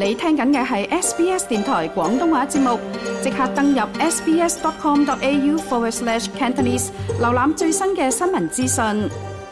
你聽緊嘅係 SBS 電台廣東話節目，即刻登入 sbs.com.au/Cantonese 瀏覽最新嘅新聞資訊。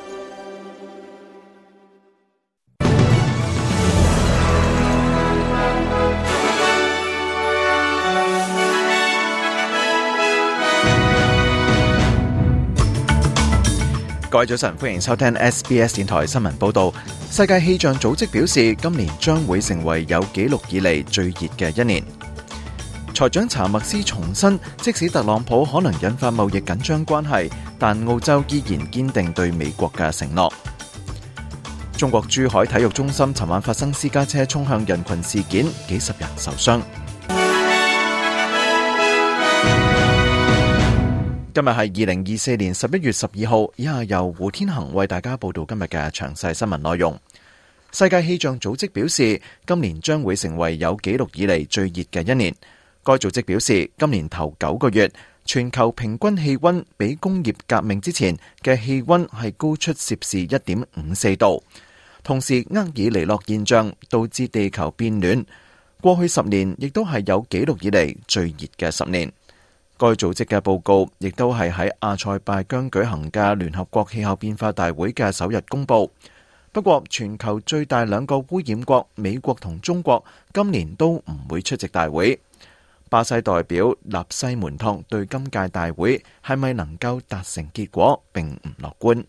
各位早晨，歡迎收聽 SBS 電台新聞報道。世界氣象組織表示，今年將會成為有紀錄以嚟最熱嘅一年。財長查默斯重申，即使特朗普可能引發貿易緊張關係，但澳洲依然堅定對美國嘅承諾。中國珠海體育中心尋晚發生私家車衝向人群事件，幾十人受傷。今日係2024年11月12號，以下由胡天恒為大家報道今日嘅詳細新聞內容。世界氣象組織表示，今年將會成為有紀錄以嚟最熱嘅一年。該組織表示，今年頭9個月，全球平均氣溫比工業革命之前嘅氣溫係高出攝氏 1.54 度。同時，厄爾尼諾現象導致地球變暖，過去10年亦都係有紀錄以嚟最熱嘅10年。該組織嘅報告亦都係喺阿塞拜疆舉行嘅聯合國氣候變化大會嘅首日公佈。不過，全球最大兩個污染國美國同中國今年都唔會出席大會。巴西代表納西門托對今屆大會係咪能夠達成結果並唔樂觀。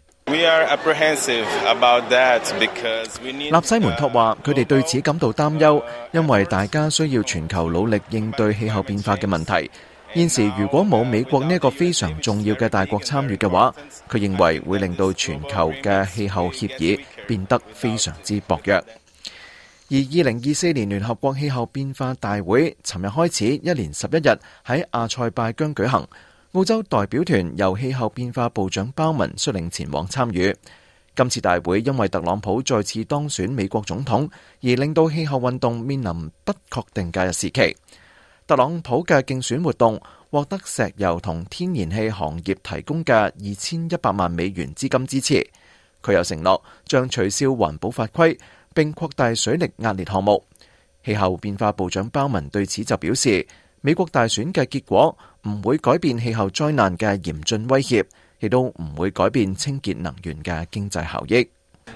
納西門托話：佢哋對此感到擔憂，因為大家需要全球努力應對氣候變化嘅問題。現時如果冇美國呢一個非常重要嘅大國參與嘅話，佢認為會令到全球嘅氣候協議變得非常之薄弱。而2024年聯合國氣候變化大會尋日開始，一連11日喺阿塞拜疆舉行。澳洲代表團由氣候變化部長鮑文率領前往參與。今次大會因為特朗普再次當選美國總統，而令到氣候運動面臨不確定嘅時期。特朗普嘅競選活動獲得石油同天然氣行業提供嘅2100萬美元資金支持。佢又承諾將取消環保法規，並擴大水力壓裂項目。氣候變化部長鮑文對此就表示，美國大選嘅結果唔會改變氣候災難嘅嚴峻威脅，亦都唔會改變清潔能源嘅經濟效益。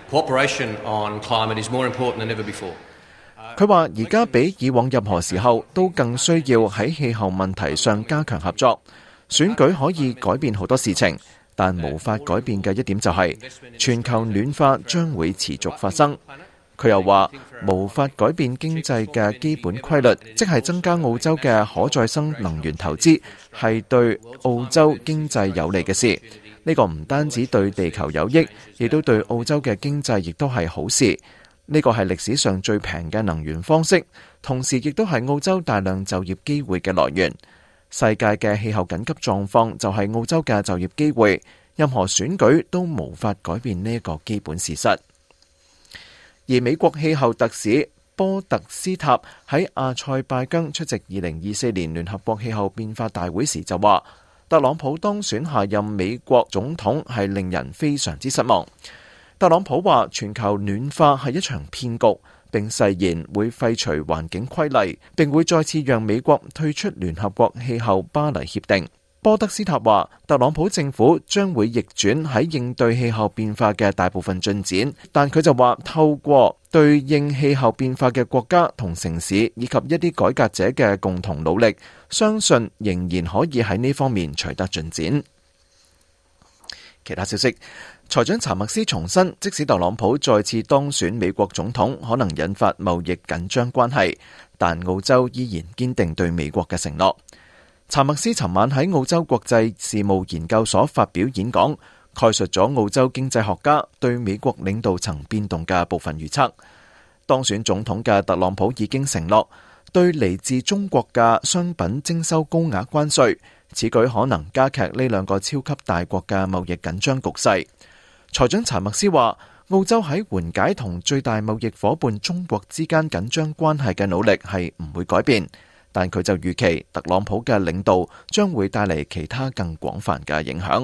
佢話而家比以往任何時候都更需要喺氣候問題上加強合作。選舉可以改變好多事情，但無法改變嘅一點就係全球暖化將會持續發生。佢又話無法改變經濟嘅基本規律，即係增加澳洲嘅可再生能源投資係對澳洲經濟有利嘅事。呢個唔單止對地球有益，亦都對澳洲嘅經濟亦都係好事。呢個係歷史上最平嘅能源方式，同時亦都係澳洲大量就業機會嘅來源。世界嘅氣候緊急狀況就係澳洲嘅就業機會，任何選舉都無法改變呢一個基本事實。而美國氣候特使波特斯塔喺阿塞拜疆出席2024年聯合國氣候變化大會時就話，特朗普當選下任美國總統係令人非常之失望。特朗普話全球暖化係一場騙局，並誓言會廢除環境規例，並會再次讓美國退出聯合國氣候巴黎協定。波德斯塔話，特朗普政府將會逆轉喺應對氣候變化嘅大部分進展，但佢就話透過對應氣候變化嘅國家同城市以及一啲改革者嘅共同努力，相信仍然可以喺呢方面取得進展。其他消息，財長查默斯重申，即使特朗普再次當選美國總統，可能引發貿易緊張關係，但澳洲依然堅定對美國嘅承諾。查默斯尋晚喺澳洲國際事務研究所發表演講，概述咗澳洲經濟學家對美國領導層變動嘅部分預測。當選總統嘅特朗普已經承諾對嚟自中國嘅商品徵收高額關稅，此舉可能加劇呢兩個超級大國嘅貿易緊張局勢。財長查默斯話，澳洲喺緩解同最大貿易夥伴中國之間緊張關係嘅努力係唔會改變，但佢就預期特朗普嘅領導將會帶嚟其他更廣泛嘅影響。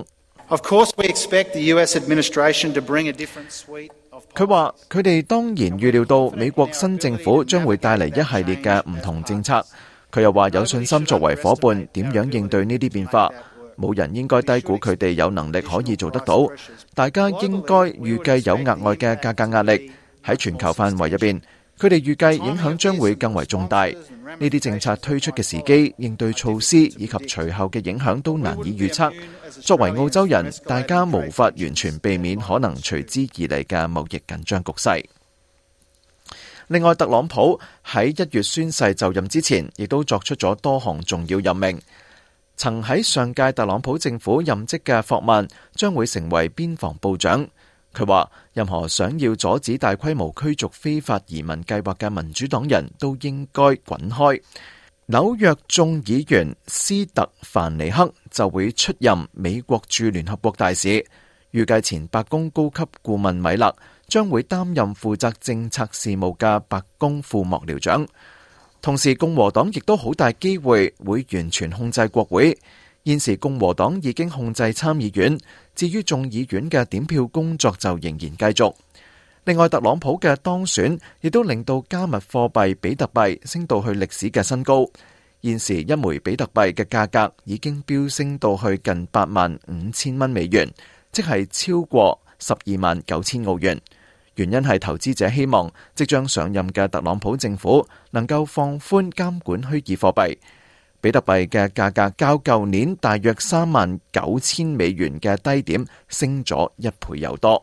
Of course, we expect the US administration to bring a different suite of... 佢話：佢哋當然預料到美國新政府將會帶嚟一系列嘅唔同政策。佢又話有信心作為夥伴點樣應對呢啲變化，冇人應該低估佢哋有能力可以做得到。大家應該預計有額外嘅價格壓力喺全球範圍入邊，佢哋預計影響將會更為重大。呢啲政策推出嘅時機、應對措施以及隨後嘅影響都難以預測。作為澳洲人，大家無法完全避免可能隨之而嚟嘅貿易緊張局勢。另外，特朗普喺1月宣誓就任之前，亦都作出咗多項重要任命。曾喺上屆特朗普政府任職嘅霍曼將會成為邊防部長。佢話：任何想要阻止大規模驅逐非法移民計劃嘅民主黨人都應該滾開。紐約眾議員斯特凡尼克就會出任美國駐聯合國大使，預計前白宮高級顧問米勒將會擔任負責政策事務嘅白宮副幕僚長。同時，共和黨亦都好大機會會完全控制國會。現時共和黨已經控制參議院，至於眾議院嘅點票工作就仍然繼續。另外，特朗普嘅當選亦都令到加密貨幣比特幣升到去歷史嘅新高。現時一枚比特幣嘅價格已經飆升到去近85,000蚊美元，即係超過129,000澳元。原因係投資者希望即將上任嘅特朗普政府能夠放寬監管虛擬貨幣。比特幣嘅價格較舊年大約39,000美元嘅低點升咗1倍有多。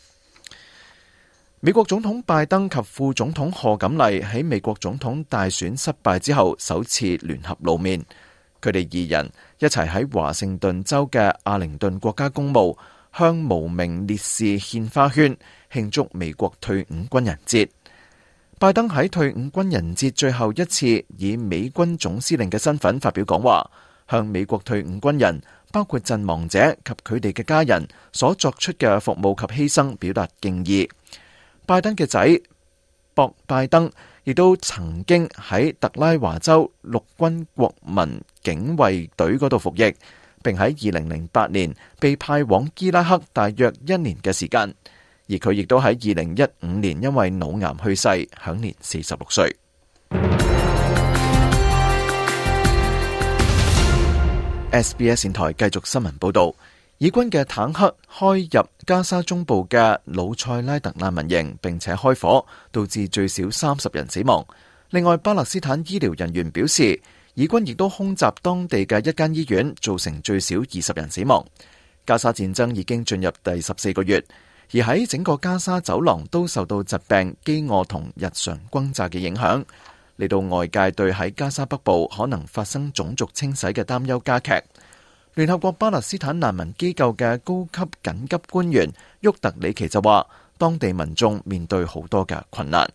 美國總統拜登及副總統賀錦麗喺美國總統大選失敗之後首次聯合露面，佢哋二人一齊喺華盛頓州嘅阿靈頓國家公墓向無名烈士獻花圈，慶祝美國退伍軍人節。拜登喺退伍軍人節最後一次以美軍總司令嘅身份發表講話，向美國退伍軍人，包括陣亡者及佢哋嘅家人所作出嘅服務及犧牲表達敬意。拜登嘅仔博拜登亦都曾經喺特拉華州陸軍國民警衛隊嗰度服役，並喺2008年被派往伊拉克大約1年嘅時間。而佢亦都喺2015年因為腦癌去世，享年46歲。SBS 電台繼續新聞報導，以軍嘅坦克開入加沙中部嘅魯塞拉特難民營，並且開火，導致最少30人死亡。另外，巴勒斯坦醫療人員表示，以軍亦都空襲當地嘅一間醫院，造成最少20人死亡。加沙戰爭已經進入第14個月。而喺整個加沙走廊都受到疾病、飢餓同日常轟炸嘅影響，嚟到外界對喺加沙北部可能發生種族清洗嘅擔憂加劇。聯合國巴勒斯坦難民機構嘅高級緊急官員沃特里奇就話，當地民眾面對好多嘅困難。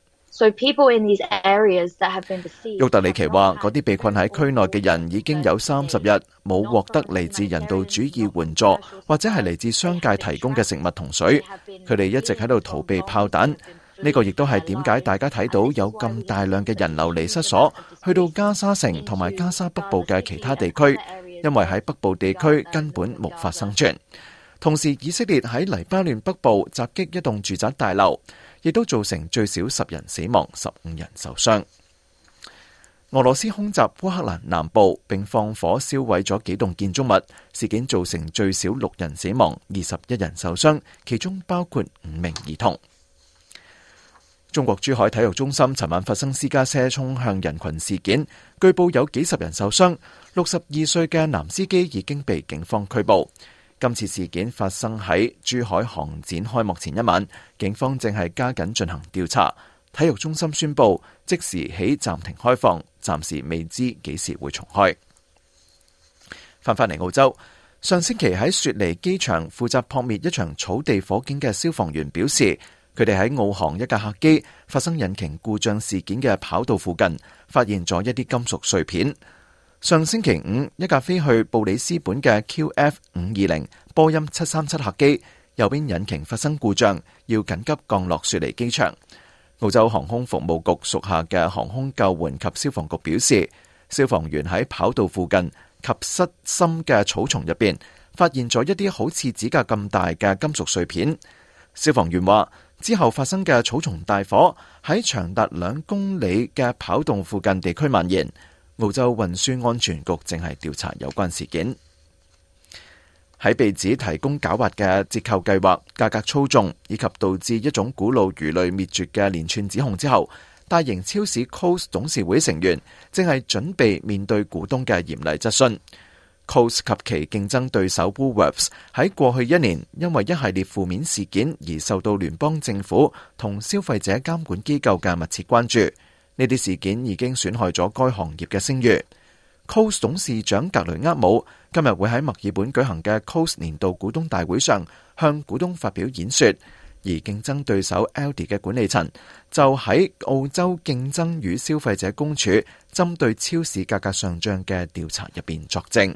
沃特里奇話，嗰啲被困喺區內嘅人已經有30日冇獲得嚟自人道主義援助或者係嚟自商界提供嘅食物同水，佢哋一直喺度逃避炮彈。呢個亦都係點解大家睇到有咁大量嘅人流離失所，去到加沙城同埋加沙北部嘅其他地區，因為喺北部地區根本無法生存。同時，以色列喺黎巴嫩北部襲擊一棟住宅大樓，亦都造成最少10人死亡、15人受傷。俄羅斯空襲烏克蘭南部，並放火燒毀咗幾棟建築物，事件造成最少6人死亡、21人受傷，其中包括5名兒童。中國珠海體育中心尋晚發生私家車衝向人群事件，據報有幾十人受傷，62歲嘅男司機已經被警方拘捕。今次事件發生喺珠海航展開幕前一晚，警方正係加緊進行調查。體育中心宣布即時起暫停開放，暫時未知幾時會重開。返嚟澳洲，上星期喺雪梨機場負責撲滅一場草地火警嘅消防員表示，佢哋喺澳航一架客機發生引擎故障事件嘅跑道附近發現咗一啲金屬碎片。上星期五，一架飛去布里斯本嘅 QF520 波音737客機右邊引擎發生故障，要緊急降落雪梨機場。澳洲航空服務局屬下嘅航空救援及消防局表示，消防員喺跑道附近及室深嘅草叢入邊發現咗一啲好似指甲咁大嘅金屬碎片。消防員話，之後發生嘅草叢大火喺長達2公里嘅跑道附近地區蔓延。澳洲運輸安全局正係調查有關事件。喺被指提供狡猾嘅折扣計劃、價格操縱以及導致一種古老魚類滅絕嘅連串指控之後，大型超市 Coles 董事會成員正係準備面對股東嘅嚴厲質詢。Coles 及其競爭對手 Woolworths 喺過去1年因為一系列負面事件而受到聯邦政府同消費者監管機構嘅密切關注。呢啲事件已經損害咗該行業嘅聲譽。Coles 董事長格雷厄姆今日會喺墨爾本舉行嘅 Coles 年度股東大會上向股東發表演說，而競爭對手 Aldi 嘅管理層就喺澳洲競爭與消費者公署針對超市價格上漲嘅調查入邊作證。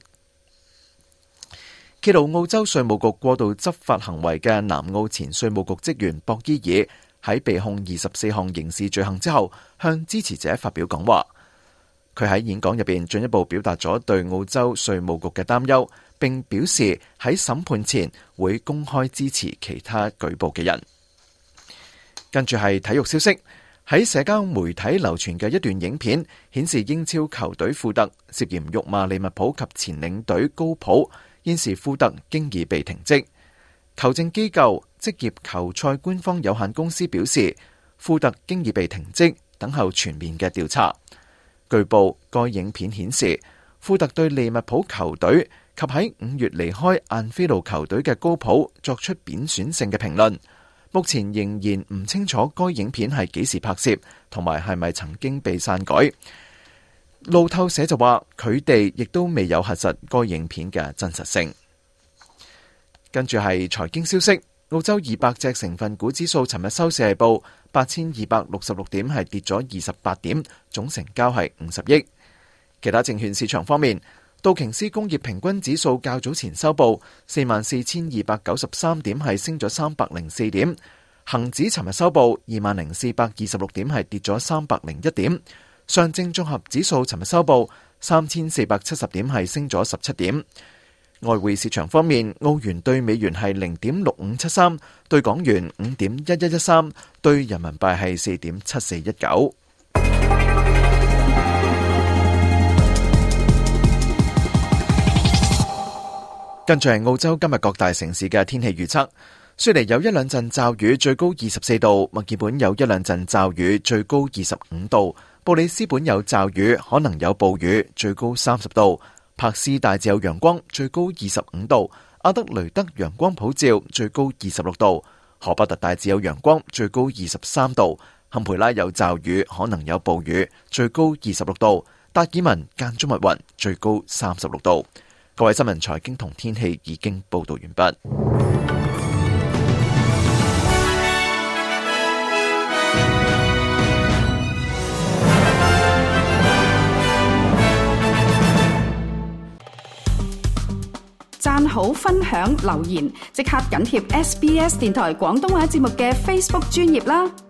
揭露澳洲稅務局過度執法行為嘅南澳前稅務局職員博伊爾喺被控24項刑事罪行之後，向支持者發表講話。佢喺演講入邊進一步表達咗對澳洲稅務局嘅擔憂，並表示喺審判前會公開支持其他舉報嘅人。跟住係體育消息，喺社交媒體流傳嘅一段影片顯示英超球隊富特涉嫌辱罵利物浦及前領隊高普。現時富特經已被停職。球證機構職業球賽官方有限公司表示，富特經已被停職，等候全面嘅調查。據報，該影片顯示富特對利物浦球隊及喺5月離開晏菲路球隊嘅高普作出貶損性嘅評論。目前仍然唔清楚該影片係幾時拍攝，同埋係咪曾經被刪改。路透社就話，佢哋亦都未有核實該影片嘅真實性。跟住係財經消息，澳洲200隻成分股指數尋日收市係報8266點，係跌咗28點，總成交係50億。其他證券市場方面，道瓊斯工業平均指數較早前收報44,293點，係升咗304點。恒指尋日收報20,426點，係跌咗301點。上證綜合指數尋日收報3,470點，係升咗17點。外匯市場方面，澳元對美元係0.6573，對港元5.1113，對人民幣係4.7419。跟住係澳洲今日各大城市嘅天氣預測。雪梨有一兩陣驟雨，最高24度；墨爾本有一兩陣驟雨，最高25度；布里斯本有驟雨，可能有暴雨，最高30度；柏斯大致有陽光，最高25度；阿德雷德陽光普照，最高26度；荷伯特大致有陽光，最高23度；坎培拉有驟雨，可能有暴雨，最高26度；達爾文間中密雲，最高36度。各位新聞財經同天氣已經報道完畢。 讚好、分享、留言，即刻緊貼SBS 電台廣東話節目嘅 Facebook 專頁啦！